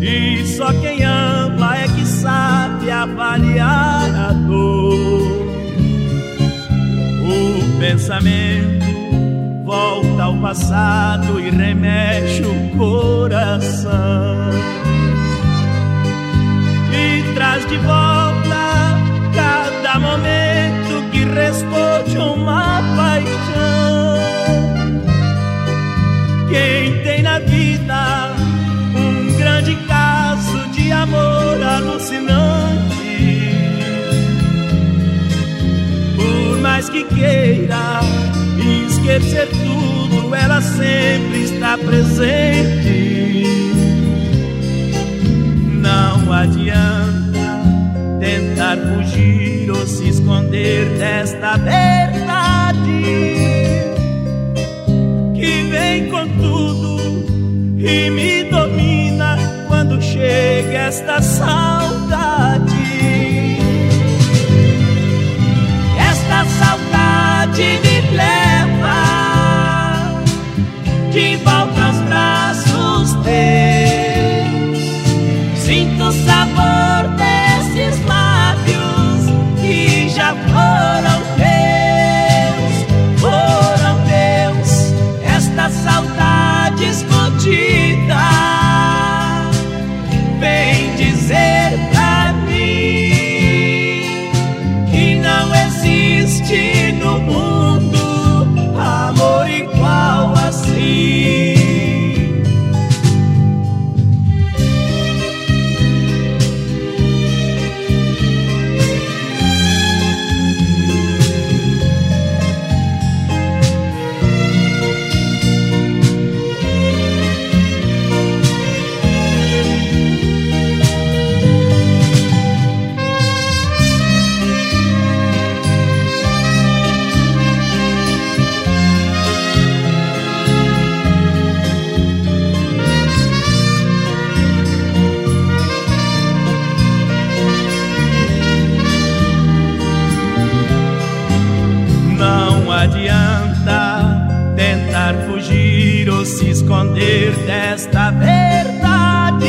E só quem ama é que sabe avaliar a dor. O pensamento volta ao passado e remexe o coração, e traz de volta cada momento que restou de uma paixão. Quem tem na vida um grande caso de amor alucinante, por mais que queira esquecer tudo, ela sempre está presente. Não adianta tentar fugir ou se esconder desta verdade, que vem com tudo e me domina quando chega esta saudade. Esta saudade me leva de volta aos braços teus. Sinto o sabor desses lábios que já foram teus, foram teus. Esta saudade escondida vem dizer pra mim que não existe no mundo amor igual assim. Não adianta tentar fugir ou se esconder desta verdade,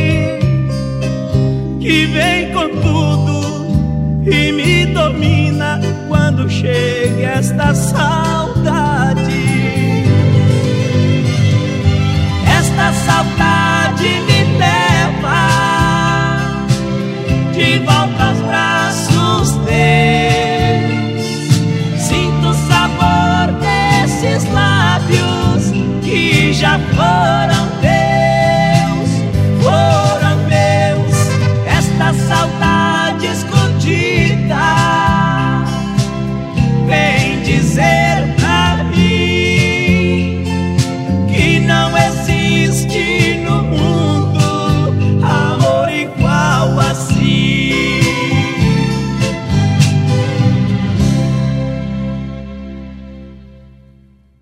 que vem com tudo e me domina quando chega esta saudade. Esta saudade me leva de volta aos braços teus. Sinto o sabor desses lábios que já foram